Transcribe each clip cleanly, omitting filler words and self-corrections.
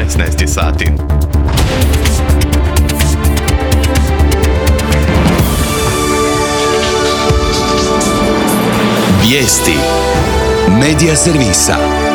16 sati. Vijesti Medija servisa.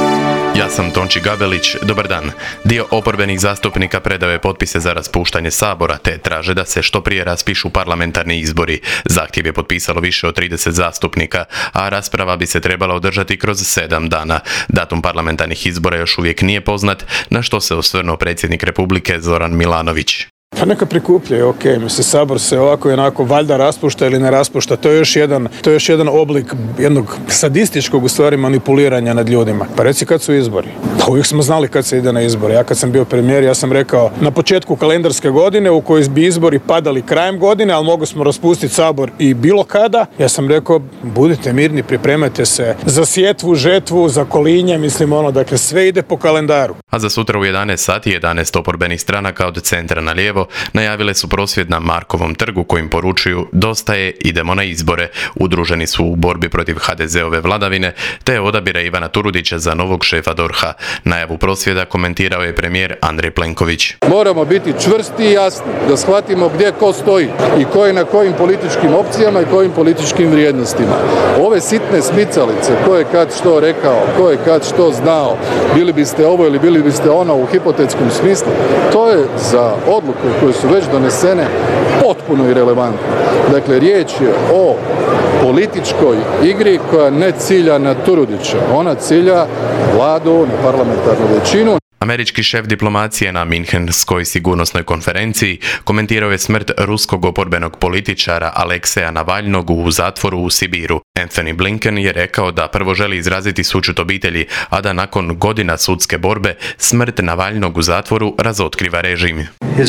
Ja sam Tonči Gabelić, dobar dan. Dio oporbenih zastupnika predao je potpise za raspuštanje Sabora, te traže da se što prije raspišu parlamentarni izbori. Zahtjev je potpisalo više od 30 zastupnika, a rasprava bi se trebala održati kroz 7 dana. Datum parlamentarnih izbora još uvijek nije poznat, na što se osvrnuo predsjednik Republike Zoran Milanović. Pa neka prikupljaju, ok, mislim, Sabor se ovako i onako valjda raspušta ili ne raspušta, to je još jedan oblik jednog sadističkog u stvari manipuliranja nad ljudima. Pa reci kad su izbori? Pa uvijek smo znali kad se ide na izbore. Ja kad sam bio premijer, ja sam rekao na početku kalendarske godine u kojoj bi izbori padali krajem godine, ali mogli smo raspustiti Sabor i bilo kada. Ja sam rekao, budite mirni, pripremajte se za sjetvu, žetvu, za kolinje, dakle sve ide po kalendaru. A za sutra u 11 sati 11 oporbenih stranaka od centra na lijevo najavile su prosvjed na Markovom trgu kojim poručuju dosta je, idemo na izbore. Udruženi su u borbi protiv HDZ-ove vladavine te odabira Ivana Turudića za novog šefa DORH-a. Najavu prosvjeda komentirao je premijer Andrej Plenković. Moramo biti čvrsti i jasni da shvatimo gdje ko stoji i ko je na kojim političkim opcijama i kojim političkim vrijednostima. Ove sitne smicalice, ko je kad što rekao, ko je kad što znao, bili biste ovo ili bili biste ono u hipotetskom smislu, to je za odluke koje su već donesene potpuno irelevantno. Dakle, riječ je o političkoj igri koja ne cilja na Turudića. Ona cilja vladu, na parlamentarnu većinu. Američki šef diplomacije na Minhenskoj sigurnosnoj konferenciji komentirao je smrt ruskog oporbenog političara Alekseja Navalnog u zatvoru u Sibiru. Anthony Blinken je rekao da prvo želi izraziti sućut obitelji, a da nakon godina sudske borbe smrt Navalnog u zatvoru razotkriva režim.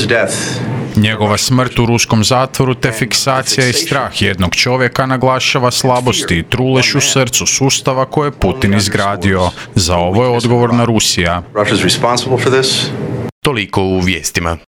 Njegova smrt u ruskom zatvoru te fiksacija i strah jednog čovjeka naglašava slabosti i trulež u srcu sustava koje je Putin izgradio. Za ovo je odgovorna Rusija. Toliko u vijestima.